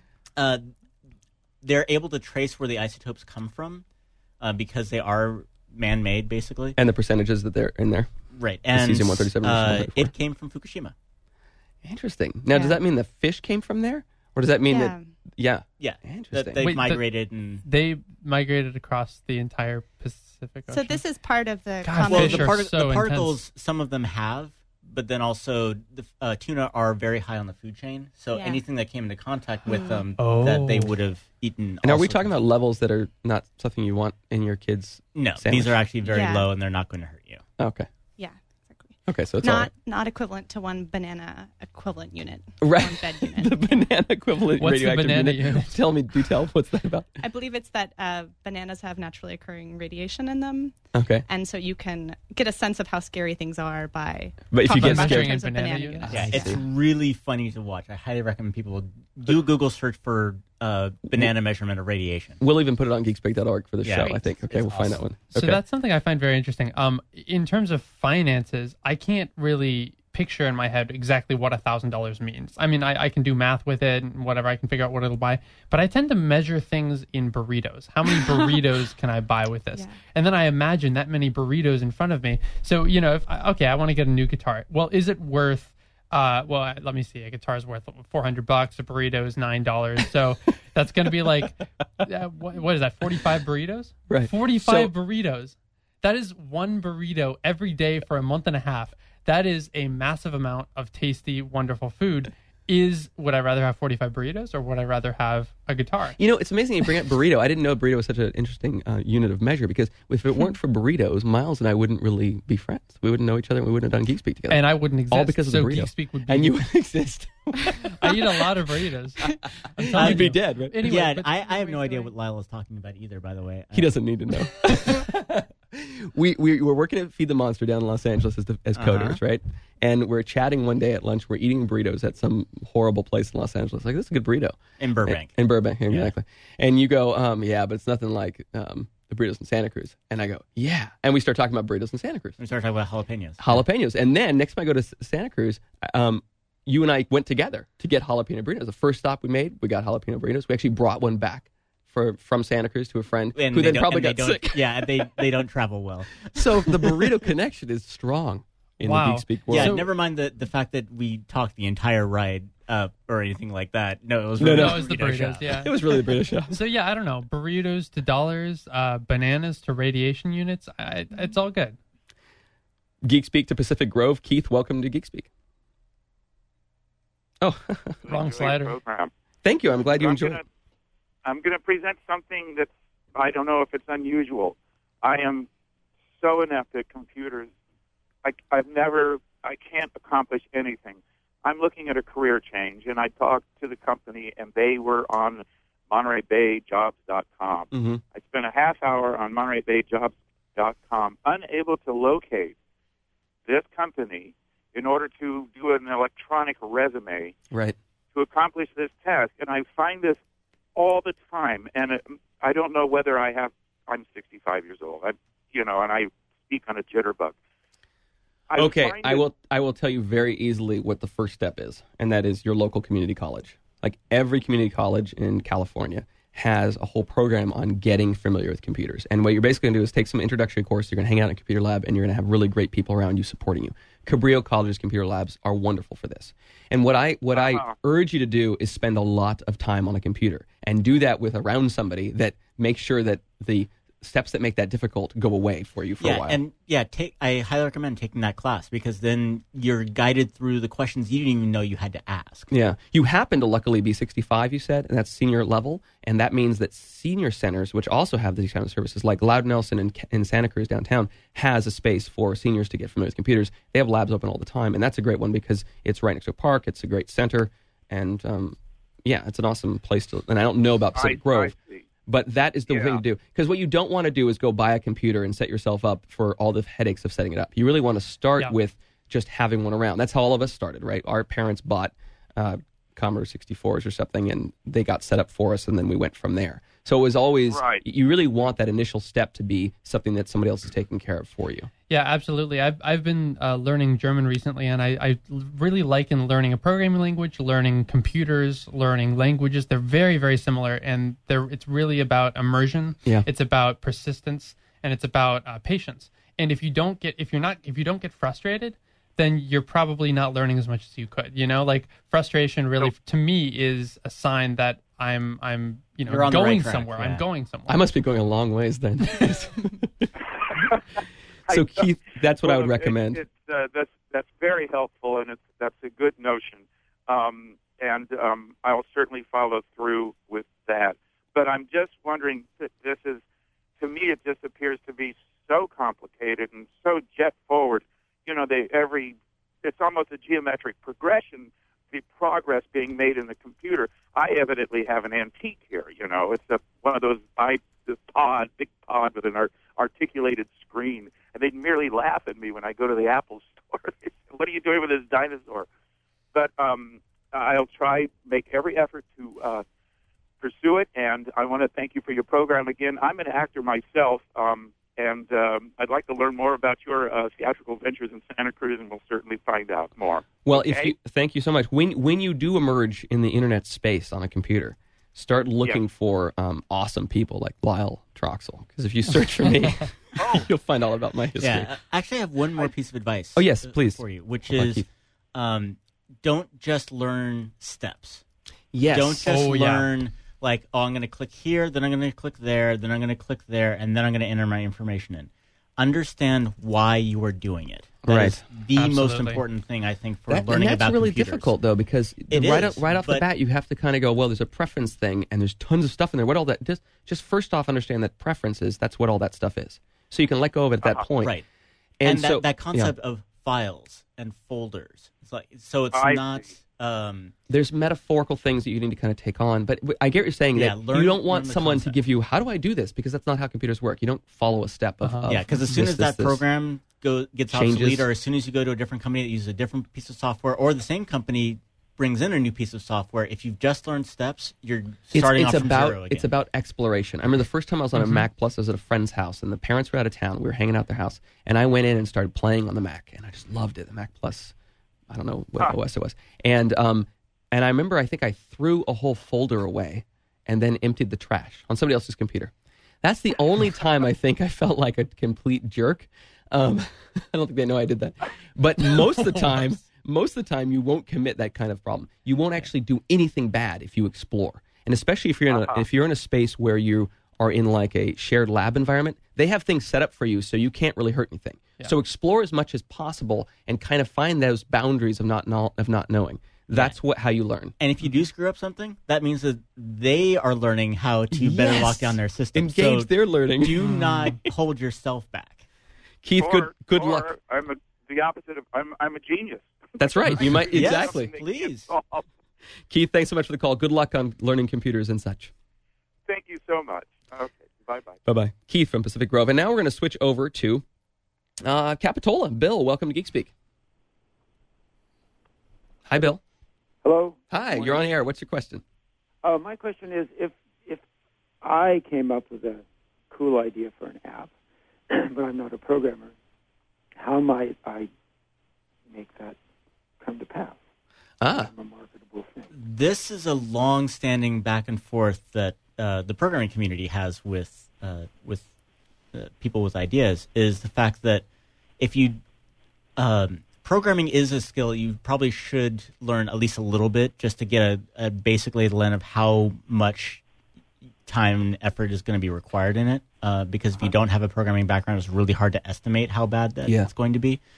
They're able to trace where the isotopes come from because they are man-made, basically. And the percentages that they're in there. Right. And cesium-137 and cesium-134. it came from Fukushima. Interesting. Now, does that mean the fish came from there? Or does that mean that... Yeah. Yeah. Interesting. They Wait, migrated and... They migrated across the entire Pacific Ocean. So this is part of the God, Well, fish the, are so the particles, intense. some of them have, but then also the tuna are very high on the food chain. So Yeah. anything that came into contact with them Oh. that they would have eaten. And are we also- talking about levels that are not something you want in your kids' No, sandwich? these are actually very Yeah. low and they're not going to hurt you. Okay. Yeah, exactly. Okay, so it's all Not equivalent to one banana equivalent unit. right. One bed unit. The banana equivalent What's the radioactive banana unit. unit? Tell me, do tell. What's that about? I believe it's that bananas have naturally occurring radiation in them, Okay. and so you can get a sense of how scary things are by. But if you talking get about it scared- in terms of Banana banana units? units. Yeah, I it's see. really funny to watch. I highly recommend people do Google search for banana measurement of radiation. We'll even put it on geekspeak.org for the Yeah. show, Great. I think. Okay, It's we'll find that awesome. one. So Okay. that's something I find very interesting. In terms of finances, I can't really picture in my head exactly what $1,000 means. I mean, I can do math with it and whatever. I can figure out what it'll buy. But I tend to measure things in burritos. How many burritos can I buy with this? Yeah. And then I imagine that many burritos in front of me. So, if I want to get a new guitar. Well, is it worth... let me see. A guitar is worth $400. A burrito is $9. So that's going to be like, what is that? 45 burritos? Right. 45 burritos. That is one burrito every day for a month and a half. That is a massive amount of tasty, wonderful food. would I rather have 45 burritos or would I rather have a guitar? You know, it's amazing you bring up burrito. I didn't know burrito was such an interesting unit of measure, because if it weren't for burritos, Miles and I wouldn't really be friends. We wouldn't know each other, and we wouldn't have done Geek Speak together. And I wouldn't exist. All because of so the burrito. Geek Speak would be. And you wouldn't exist. I eat a lot of burritos. I'm telling You'd be you. dead, right? Anyway, Yeah, but I have no idea what Lyle is talking about either, by the way. He doesn't need to know. we were working at Feed the Monster down in Los Angeles as coders, right? And we're chatting one day at lunch. We're eating burritos at some horrible place in Los Angeles. Like, this is a good burrito. In Burbank. In Burbank, exactly. And you go, yeah, but it's nothing like the burritos in Santa Cruz. And I go, yeah. And we start talking about burritos in Santa Cruz. We started talking about jalapenos. Jalapenos. And then next time I go to Santa Cruz, you and I went together to get jalapeno burritos. The first stop we made, we got jalapeno burritos. We actually brought one back from Santa Cruz to a friend And who they then don't- probably and got they sick. don't- Yeah, they don't travel well. So the burrito connection is strong in Wow. the Geek Speak world. Yeah, So- never mind the fact that we talked the entire ride or anything like that. No, it was No, really no. No, it was the burrito burritos, shop. yeah. It was really the burrito show. So yeah, I don't know. Burritos to dollars, bananas to radiation units. It's all good. Geek Speak to Pacific Grove. Keith, welcome to Geek Speak. Oh, Wrong slider. Program. thank you. I'm glad you enjoyed it. I'm going to present something that's, I don't know if it's unusual. I am so inept at computers. I can't accomplish anything. I'm looking at a career change, and I talked to the company, and they were on MontereyBayJobs.com. Mm-hmm. I spent a half hour on MontereyBayJobs.com, unable to locate this company in order to do an electronic resume Right. to accomplish this task. And I find this all the time. And I don't know whether I'm 65 years old, and I speak on a jitterbug. Okay, find I will tell you very easily what the first step is, and that is your local community college. Like every community college in California has a whole program on getting familiar with computers. And what you're basically going to do is take some introductory course, you're going to hang out in a computer lab, and you're going to have really great people around you supporting you. Cabrillo College's computer labs are wonderful for this. And what I urge you to do is spend a lot of time on a computer, and do that with around somebody that makes sure that the steps that make that difficult go away for you for a while. I highly recommend taking that class, because then you're guided through the questions you didn't even know you had to ask. Yeah. You happen to luckily be 65, you said, and that's senior level. And that means that senior centers, which also have these kind of services, like Loud Nelson in Santa Cruz downtown, has a space for seniors to get familiar with computers. They have labs open all the time. And that's a great one because it's right next to a park. It's a great center. And, it's an awesome place to... And I don't know about Pacific Grove. I see. But that is the thing to do. Because what you don't want to do is go buy a computer and set yourself up for all the headaches of setting it up. You really want to start with just having one around. That's how all of us started, right? Our parents bought Commodore 64s or something, and they got set up for us, and then we went from there. So it was always, you really want that initial step to be something that somebody else is taking care of for you. Yeah, absolutely. I've been learning German recently, and I really liken learning a programming language, learning computers, learning languages. They're very, very similar, and it's really about immersion. Yeah. It's about persistence, and it's about patience. And if you don't get frustrated, then you're probably not learning as much as you could. Like frustration really, to me, is a sign that I'm You're on the going right track, somewhere. yeah. I'm going somewhere. I must be going a long ways then. So, Keith, that's what I would recommend. That's very helpful, and that's a good notion. I'll certainly follow through with that. But I'm just wondering, this is, to me, it just appears to be so complicated and so jet forward. It's almost a geometric progression, the progress being made in the computer. I evidently have an antique here. It's one of those big pod with an articulated screen, and they merely laugh at me when I go to the Apple store. They say, "What are you doing with this dinosaur?" But I'll make every effort to pursue it, and I want to thank you for your program again. I'm an actor myself, and I'd like to learn more about your theatrical ventures in Santa Cruz, and we'll certainly find out more. Well, Okay? thank you so much. When you do emerge in the internet space on a computer, start looking for awesome people like Lyle Troxel. Because if you search for me, you'll find all about my history. Yeah, actually, I have one more piece of advice. Oh, yes, please. For you, which Hold on, is, Keith. don't just learn steps. Yes. Don't just learn I'm going to click here, then I'm going to click there, then I'm going to click there, and then I'm going to enter my information in. Understand why you are doing it. That Right. is the most Absolutely. important thing, I think, for And learning that's about really computers. difficult, though, because It right is, off the but- bat, you have to kind of go, well, there's a preference thing, and there's tons of stuff in there. What all that just first off, understand that preferences. That's what all that stuff is. So you can let go of it at that point. Right. And, And so that concept of files and folders. It's like, so it's I not. see. there's metaphorical things that you need to kind of take on. But I get what you're saying Yeah, that learn- you don't want learn the someone to concept. give you, how do I do this? Because that's not how computers work. You don't follow a step of Uh-huh. Yeah, because as soon this, as that this. program gets Changes. obsolete, or as soon as you go to a different company that uses a different piece of software, or the same company brings in a new piece of software, if you've just learned steps, you're starting off from zero again. It's about exploration. I remember the first time I was on a Mac Plus, I was at a friend's house, and the parents were out of town. We were hanging out at their house, and I went in and started playing on the Mac, and I just loved it. The Mac Plus, I don't know what OS it was, and I remember I think I threw a whole folder away, and then emptied the trash on somebody else's computer. That's the only time I think I felt like a complete jerk. I don't think they know I did that, but most of the time you won't commit that kind of problem. You won't actually do anything bad if you explore, and especially if you're in a space where you are in like a shared lab environment. They have things set up for you, so you can't really hurt anything. Yeah. So explore as much as possible and kind of find those boundaries of not knowing. That's how you learn. And if you do screw up something, that means that they are learning how to better Yes. lock down their system. Engage So their learning. do not hold yourself back. Keith, good or luck. I'm the opposite of I'm a genius. That's right. You might Yes. exactly. Please. Keith, thanks so much for the call. Good luck on learning computers and such. Thank you so much. Okay, bye-bye. Bye-bye. Keith from Pacific Grove. And now we're going to switch over to Capitola. Bill, welcome to Geek Speak. Hi, Bill. Hello. Hi, you're on air. What's your question? My question is, if I came up with a cool idea for an app, but I'm not a programmer, how might I make that come to pass? Ah, A marketable thing. This is a long-standing back and forth that the programming community has with people with ideas, is the fact that if you programming is a skill you probably should learn at least a little bit, just to get a basic lay of the land of how much time and effort is going to be required in it. Because if you don't have a programming background, it's really hard to estimate how bad that's going to be.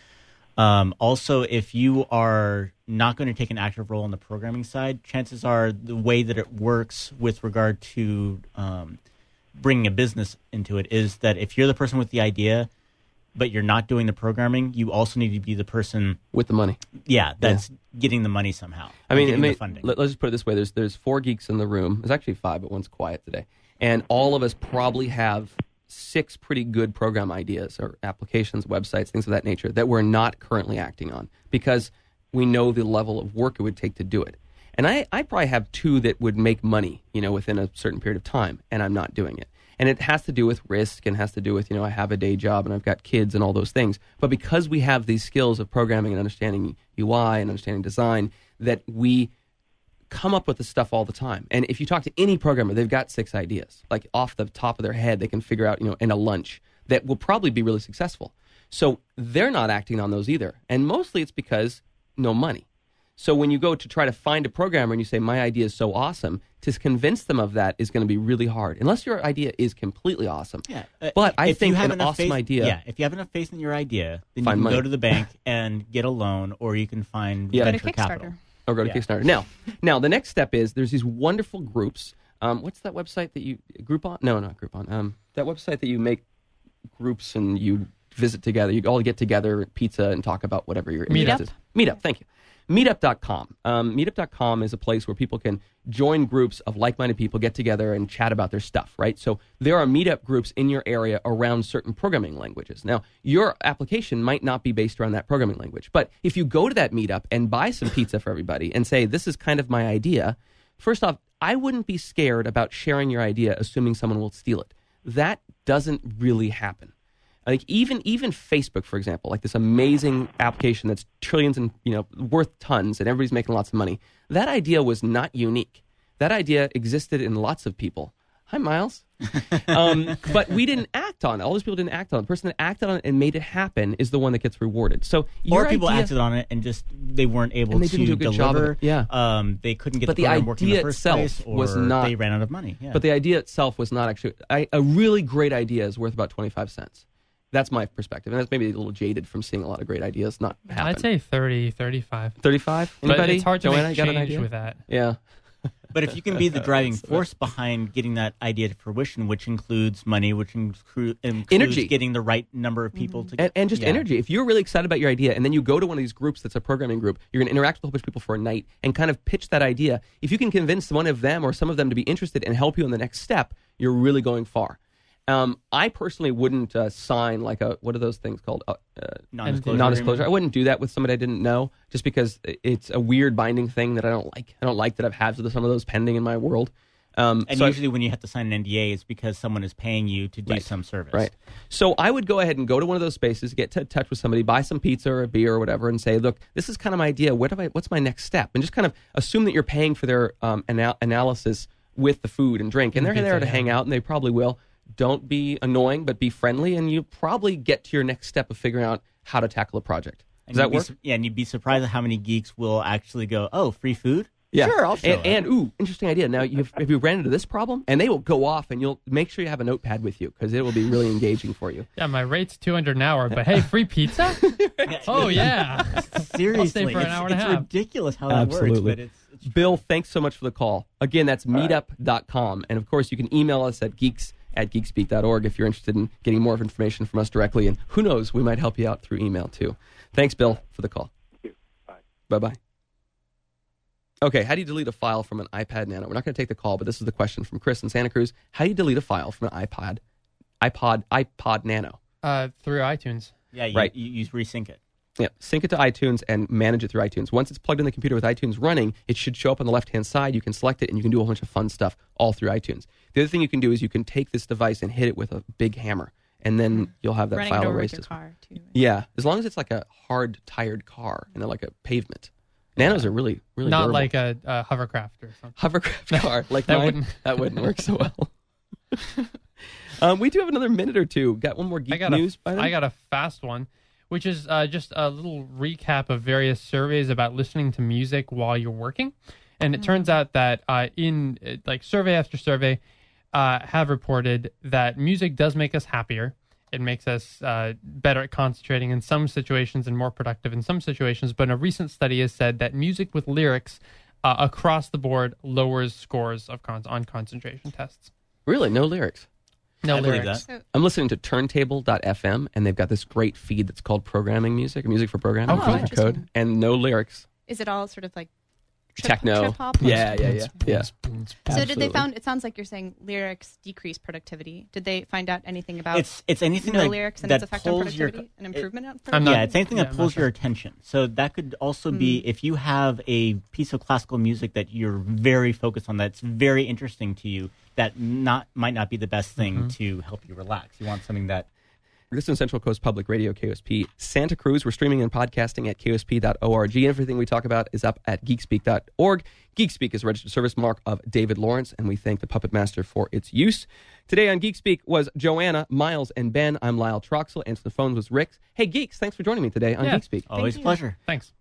Also, if you are not going to take an active role on the programming side, chances are the way that it works with regard to bringing a business into it is that if you're the person with the idea, but you're not doing the programming, you also need to be the person, with the money. that's getting the money somehow. I mean, getting the funding. let's just put it this way. There's 4 geeks in the room. There's actually 5, but one's quiet today. And all of us probably have 6 pretty good program ideas or applications, websites, things of that nature that we're not currently acting on because we know the level of work it would take to do it. And I probably have 2 that would make money, within a certain period of time, and I'm not doing it. And it has to do with risk and has to do with, I have a day job and I've got kids and all those things. But because we have these skills of programming and understanding UI and understanding design, that we come up with this stuff all the time. And if you talk to any programmer, they've got 6 ideas. Like off the top of their head, they can figure out, in a lunch that will probably be really successful. So they're not acting on those either. And mostly it's because no money. So when you go to try to find a programmer and you say, my idea is so awesome, to convince them of that is going to be really hard, unless your idea is completely awesome. Yeah, But I if think you have an enough awesome faith, idea... Yeah, if you have enough faith in your idea, then you Find can money. go to the bank and get a loan, or you can find Yeah. Go to venture capital. Kickstarter. Or go to Yeah. Kickstarter. Now, the next step is there's these wonderful groups. What's that website that you... Groupon? No, not Groupon. That website that you make groups and you visit together. You all get together, pizza, and talk about whatever your interest is. Meetup, thank you. Meetup.com. Meetup.com is a place where people can join groups of like-minded people, get together, and chat about their stuff, right? So there are meetup groups in your area around certain programming languages. Now, your application might not be based around that programming language, but if you go to that meetup and buy some pizza for everybody and say, this is kind of my idea, first off, I wouldn't be scared about sharing your idea assuming someone will steal it. That doesn't really happen. Like even Facebook, for example, like this amazing application that's trillions and worth tons, and everybody's making lots of money. That idea was not unique. That idea existed in lots of people. Hi, Miles. But we didn't act on it. All those people didn't act on it. The person that acted on it and made it happen is the one that gets rewarded. So Or people acted on it and just they weren't able And they to didn't do a good job of deliver. it. Yeah. They couldn't get But the the program working in the idea first itself place, or was not- they ran out of money. Yeah. But the idea itself was not actually... a really great idea is worth about 25 cents. That's my perspective, and that's maybe a little jaded from seeing a lot of great ideas not happen. I'd say 30, 35. 35. But Anybody? it's hard to Joanna, make got an change idea? with that. Yeah. But if you can be the driving force behind getting that idea to fruition, which includes money, which includes Energy. getting the right number of people to And just energy. If you're really excited about your idea and then you go to one of these groups that's a programming group, you're going to interact with a whole bunch of people for a night and kind of pitch that idea. If you can convince one of them or some of them to be interested and help you in the next step, you're really going far. I personally wouldn't sign like what are those things called? Non-disclosure. I wouldn't do that with somebody I didn't know just because it's a weird binding thing that I don't like. I don't like that I've had some of those pending in my world. And usually when you have to sign an NDA, it's because someone is paying you to do some service. Right. So I would go ahead and go to one of those spaces, get in touch with somebody, buy some pizza or a beer or whatever, and say, look, this is kind of my idea. What's my next step? And just kind of assume that you're paying for their analysis with the food and drink. And they're there to hang out, and they probably will. Don't be annoying, but be friendly, and you probably get to your next step of figuring out how to tackle a project. Does that work? And you'd be surprised at how many geeks will actually go, oh, free food? Yeah. Sure, I'll show up. And interesting idea. Now, if you ran into this problem, and they will go off, and you'll make sure you have a notepad with you, because it will be really engaging for you. Yeah, my rate's $200 an hour, but hey, free pizza? Oh, yeah. Seriously. I'll stay for an hour and a half. It's ridiculous how that works, but it's Bill, thanks so much for the call. Again, that's meetup.com. And, of course, you can email us at geeks@geekspeak.org if you're interested in getting more information from us directly. And who knows, we might help you out through email, too. Thanks, Bill, for the call. Thank you. Bye. Bye-bye. Okay, how do you delete a file from an iPad Nano? We're not going to take the call, but this is the question from Chris in Santa Cruz. How do you delete a file from an iPod Nano? Through iTunes. Yeah, you resync it. Yeah, sync it to iTunes and manage it through iTunes. Once it's plugged in the computer with iTunes running, it should show up on the left-hand side. You can select it, and you can do a whole bunch of fun stuff all through iTunes. The other thing you can do is you can take this device and hit it with a big hammer, and then you'll have that Running file it over erased. with your car, too. Yeah, as long as it's like a hard, tired car and like a pavement. Nanos are really, really Not durable. like a hovercraft or something. Hovercraft car like That mine. That wouldn't work so well. We do have another minute or two. Got one more geek news by then? I got a fast one, which is just a little recap of various surveys about listening to music while you're working. And it turns out that survey after survey have reported that music does make us happier. It makes us better at concentrating in some situations and more productive in some situations. But a recent study has said that music with lyrics across the board lowers scores on concentration tests. Really? No lyrics? No I believe lyrics. that. I'm listening to turntable.fm, and they've got this great feed that's called programming music for programming, Oh, for interesting. code, and no lyrics. Is it all sort of like Techno. trip hop? Yeah. So did they Absolutely. it sounds like you're saying lyrics decrease productivity. Did they find out anything about It's anything no that, lyrics and that its effect on pulls your productivity? An improvement on I'm productivity? not- it's anything yeah, that I'm pulls not your sure. attention. So that could also be if you have a piece of classical music that you're very focused on, that's very interesting to you, that might not be the best thing to help you relax. You want something that This is Central Coast Public Radio, KOSP. Santa Cruz, we're streaming and podcasting at KOSP.org. Everything we talk about is up at geekspeak.org. Geekspeak is a registered service mark of David Lawrence, and we thank the Puppet Master for its use. Today on Geekspeak was Joanna, Miles, and Ben. I'm Lyle Troxel. Answering the phones was Rick. Hey, Geeks, thanks for joining me today on Yeah. Geekspeak. always a pleasure. Thanks.